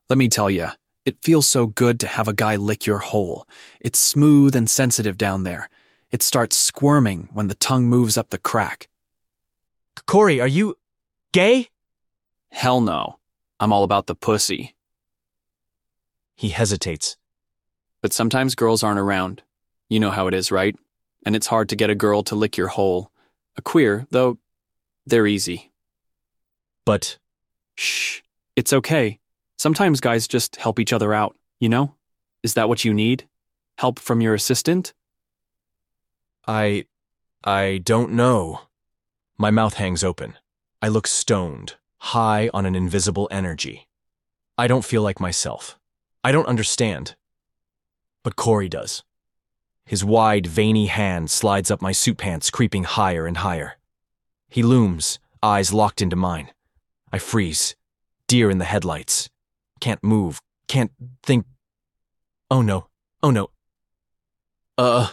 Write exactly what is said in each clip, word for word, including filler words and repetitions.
Let me tell ya, it feels so good to have a guy lick your hole. It's smooth and sensitive down there. It starts squirming when the tongue moves up the crack. Corey, are you gay? Hell no. I'm all about the pussy. He hesitates. But sometimes girls aren't around. You know how it is, right? And it's hard to get a girl to lick your hole. A queer, though, they're easy. But... Shh. It's okay. Sometimes guys just help each other out, you know? Is that what you need? Help from your assistant? I... I don't know. My mouth hangs open. I look stoned, high on an invisible energy. I don't feel like myself. I don't understand. But Corey does. His wide, veiny hand slides up my suit pants, creeping higher and higher. He looms, eyes locked into mine. I freeze, deer in the headlights. Can't move, can't think. Oh no, oh no. Uh.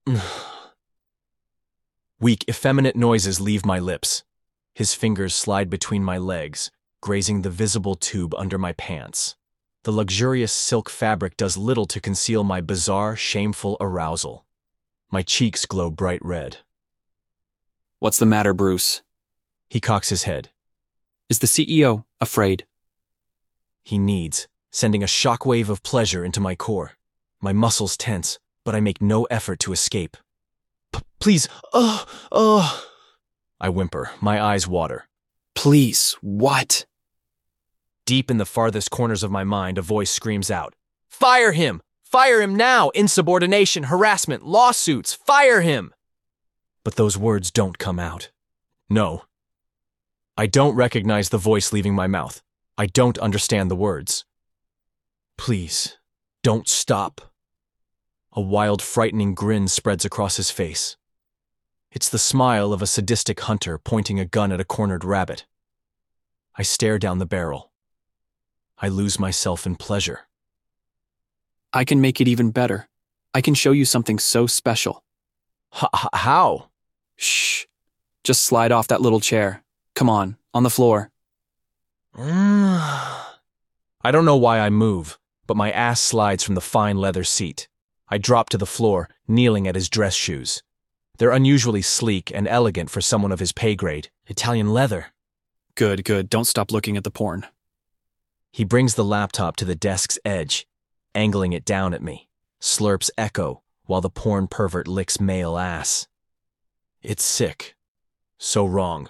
Weak, effeminate noises leave my lips. His fingers slide between my legs, grazing the visible tube under my pants. The luxurious silk fabric does little to conceal my bizarre, shameful arousal. My cheeks glow bright red. What's the matter, Bruce? He cocks his head. Is the C E O afraid? He kneads, sending a shockwave of pleasure into my core. My muscles tense, but I make no effort to escape. P- please, oh, oh. I whimper, my eyes water. Please, what? Deep in the farthest corners of my mind, a voice screams out, "Fire him! Fire him now! Insubordination, harassment, lawsuits! Fire him!" But those words don't come out. No. I don't recognize the voice leaving my mouth. I don't understand the words. Please, don't stop. A wild, frightening grin spreads across his face. It's the smile of a sadistic hunter pointing a gun at a cornered rabbit. I stare down the barrel. I lose myself in pleasure. I can make it even better. I can show you something so special. H- how? Shh. Just slide off that little chair. Come on, on the floor. I don't know why I move, but my ass slides from the fine leather seat. I drop to the floor, kneeling at his dress shoes. They're unusually sleek and elegant for someone of his pay grade. Italian leather. Good, good. Don't stop looking at the porn. He brings the laptop to the desk's edge, angling it down at me, slurps echo while the porn pervert licks male ass. It's sick. So wrong.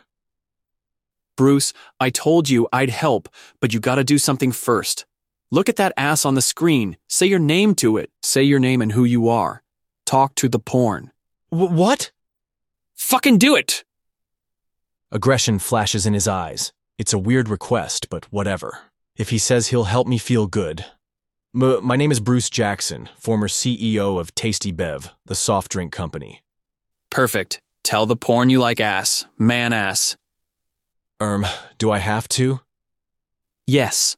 Bruce, I told you I'd help, but you gotta do something first. Look at that ass on the screen. Say your name to it. Say your name and who you are. Talk to the porn. W- what? Fucking do it! Aggression flashes in his eyes. It's a weird request, but whatever. If he says he'll help me feel good. M- my name is Bruce Jackson, former C E O of Tasty Bev, the soft drink company. Perfect. Tell the porn you like ass. Man ass. Um, do I have to? Yes.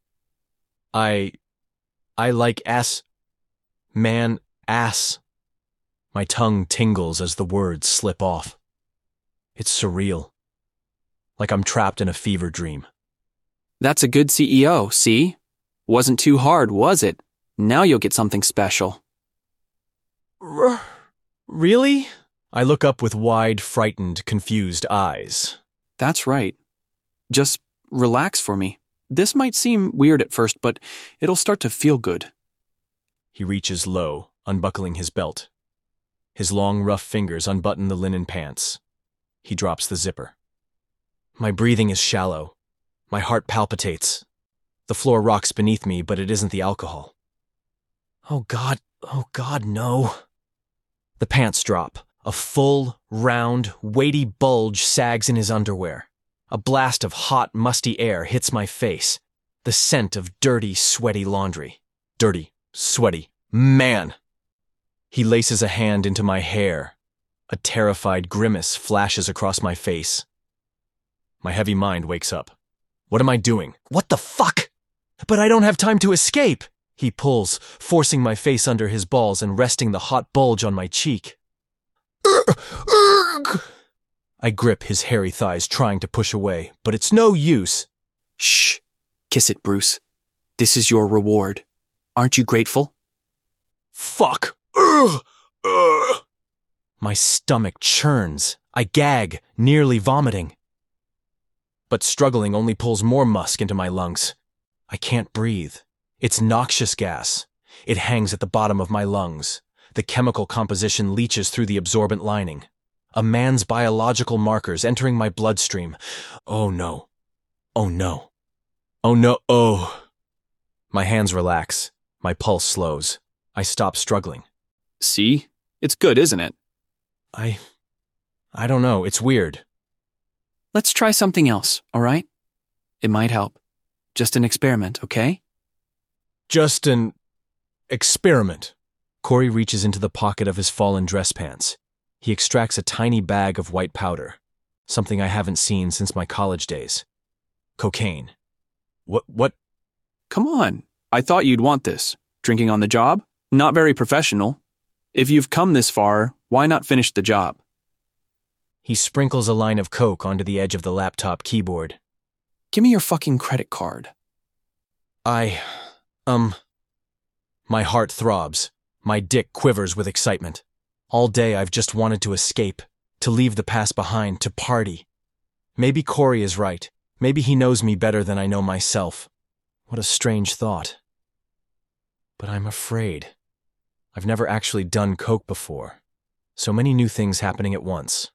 I... I like ass... Man ass. My tongue tingles as the words slip off. It's surreal. Like I'm trapped in a fever dream. That's a good C E O, see? Wasn't too hard, was it? Now you'll get something special. R- really? I look up with wide, frightened, confused eyes. That's right. Just relax for me. This might seem weird at first, but it'll start to feel good. He reaches low, unbuckling his belt. His long, rough fingers unbutton the linen pants. He drops the zipper. My breathing is shallow. My heart palpitates. The floor rocks beneath me, but it isn't the alcohol. Oh God, oh God, no. The pants drop. A full, round, weighty bulge sags in his underwear. A blast of hot, musty air hits my face. The scent of dirty, sweaty laundry. Dirty, sweaty, man! He laces a hand into my hair. A terrified grimace flashes across my face. My heavy mind wakes up. What am I doing? What the fuck? But I don't have time to escape! He pulls, forcing my face under his balls and resting the hot bulge on my cheek. I grip his hairy thighs, trying to push away, but it's no use. Shh. Kiss it, Bruce. This is your reward. Aren't you grateful? Fuck! Ugh! Ugh! My stomach churns. I gag, nearly vomiting. But struggling only pulls more musk into my lungs. I can't breathe. It's noxious gas. It hangs at the bottom of my lungs. The chemical composition leaches through the absorbent lining. A man's biological markers entering my bloodstream. Oh no. Oh no. Oh no. Oh. My hands relax. My pulse slows. I stop struggling. See? It's good, isn't it? I... I don't know. It's weird. Let's try something else, all right? It might help. Just an experiment, okay? Just an... experiment. Corey reaches into the pocket of his fallen dress pants. He extracts a tiny bag of white powder, something I haven't seen since my college days. Cocaine. What, what? Come on. I thought you'd want this. Drinking on the job? Not very professional. If you've come this far, why not finish the job? He sprinkles a line of coke onto the edge of the laptop keyboard. Give me your fucking credit card. I... um... My heart throbs. My dick quivers with excitement. All day I've just wanted to escape, to leave the past behind, to party. Maybe Corey is right. Maybe he knows me better than I know myself. What a strange thought. But I'm afraid. I've never actually done coke before. So many new things happening at once.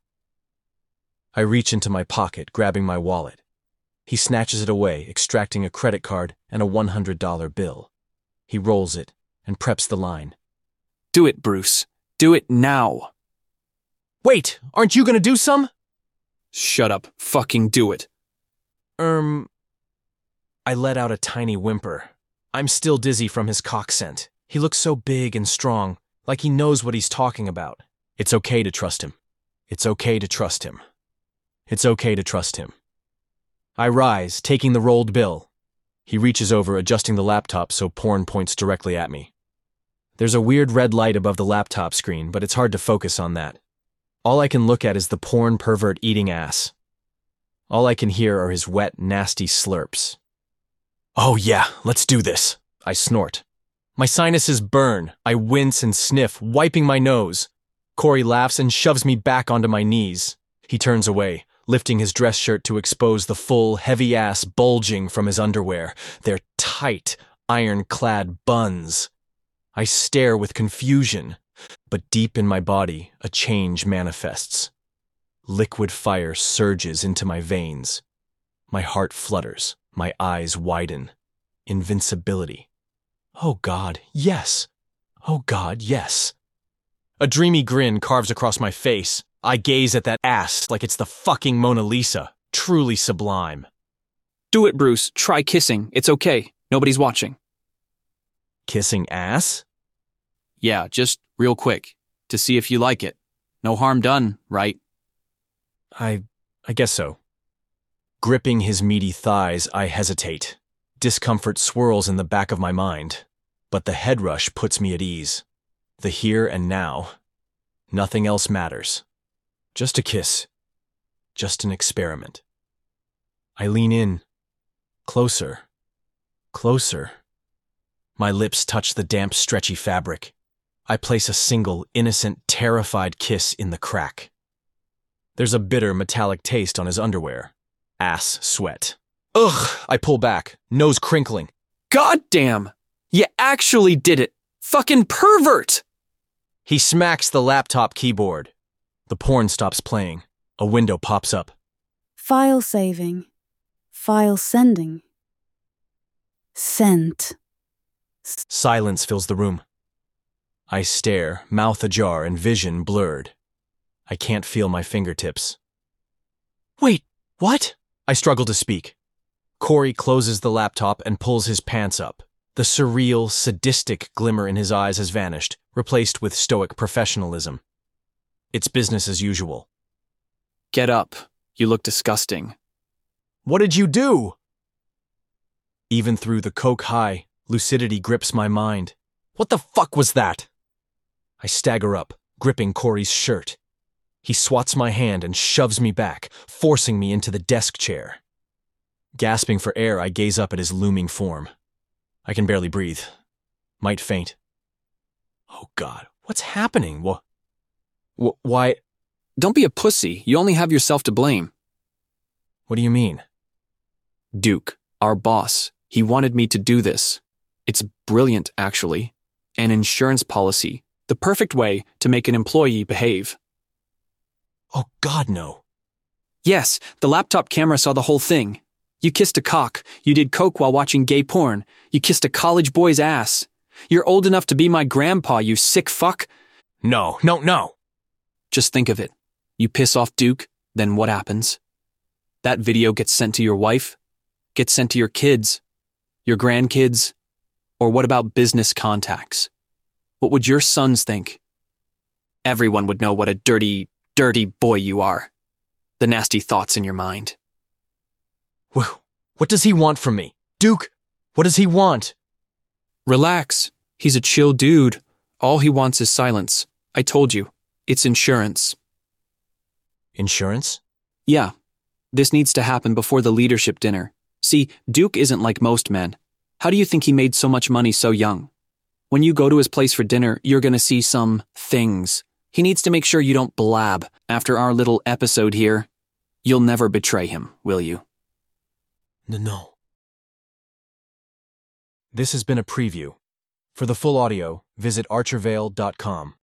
I reach into my pocket, grabbing my wallet. He snatches it away, extracting a credit card and a one hundred dollar bill. He rolls it and preps the line. Do it, Bruce. Do it now. Wait, aren't you gonna do some? Shut up. Fucking do it. Um... I let out a tiny whimper. I'm still dizzy from his cock scent. He looks so big and strong, like he knows what he's talking about. It's okay to trust him. It's okay to trust him. It's okay to trust him. I rise, taking the rolled bill. He reaches over, adjusting the laptop so porn points directly at me. There's a weird red light above the laptop screen, but it's hard to focus on that. All I can look at is the porn pervert eating ass. All I can hear are his wet, nasty slurps. Oh yeah, let's do this, I snort. My sinuses burn. I wince and sniff, wiping my nose. Corey laughs and shoves me back onto my knees. He turns away, lifting his dress shirt to expose the full, heavy ass bulging from his underwear. They're tight, iron-clad buns. I stare with confusion, but deep in my body, a change manifests. Liquid fire surges into my veins. My heart flutters, my eyes widen. Invincibility. Oh God, yes. Oh God, yes. A dreamy grin carves across my face. I gaze at that ass like it's the fucking Mona Lisa. Truly sublime. Do it, Bruce. Try kissing. It's okay. Nobody's watching. Kissing ass? Yeah, just real quick. To see if you like it. No harm done, right? I... I guess so. Gripping his meaty thighs, I hesitate. Discomfort swirls in the back of my mind. But the head rush puts me at ease. The here and now. Nothing else matters. Just a kiss. Just an experiment. I lean in. Closer. Closer. My lips touch the damp, stretchy fabric. I place a single, innocent, terrified kiss in the crack. There's a bitter, metallic taste on his underwear. Ass sweat. Ugh! I pull back, nose crinkling. God damn! You actually did it! Fucking pervert! He smacks the laptop keyboard. The porn stops playing. A window pops up. File saving. File sending. Sent. Silence fills the room. I stare, mouth ajar and vision blurred. I can't feel my fingertips. Wait, what? I struggle to speak. Corey closes the laptop and pulls his pants up. The surreal, sadistic glimmer in his eyes has vanished, replaced with stoic professionalism. It's business as usual. Get up. You look disgusting. What did you do? Even through the coke high, lucidity grips my mind. What the fuck was that? I stagger up, gripping Corey's shirt. He swats my hand and shoves me back, forcing me into the desk chair. Gasping for air, I gaze up at his looming form. I can barely breathe. Might faint. Oh God, what's happening? Wh- wh- why? Don't be a pussy. You only have yourself to blame. What do you mean? Duke, our boss, he wanted me to do this. It's brilliant, actually. An insurance policy. The perfect way to make an employee behave. Oh God, no. Yes, the laptop camera saw the whole thing. You kissed a cock. You did coke while watching gay porn. You kissed a college boy's ass. You're old enough to be my grandpa, you sick fuck. No, no, no. Just think of it. You piss off Duke, then what happens? That video gets sent to your wife, gets sent to your kids, your grandkids, or what about business contacts? What would your sons think? Everyone would know what a dirty, dirty boy you are. The nasty thoughts in your mind. Wh- What does he want from me? Duke, what does he want? Relax. He's a chill dude. All he wants is silence. I told you. It's insurance. Insurance? Yeah. This needs to happen before the leadership dinner. See, Duke isn't like most men. How do you think he made so much money so young? When you go to his place for dinner, you're gonna see some things. He needs to make sure you don't blab after our little episode here. You'll never betray him, will you? No, no. This has been a preview. For the full audio, visit archervale dot com.